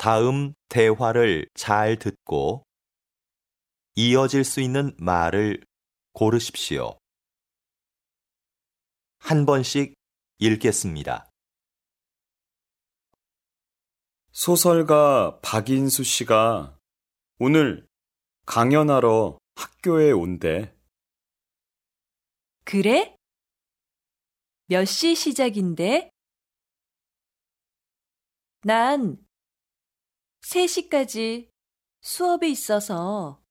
다음 대화를 잘 듣고 이어질 수 있는 말을 고르십시오. 한 번씩 읽겠습니다. 소설가 박인수 씨가 오늘 강연하러 학교에 온대. 그래? 몇 시 시작인데? 난 3시까지 수업이 있어서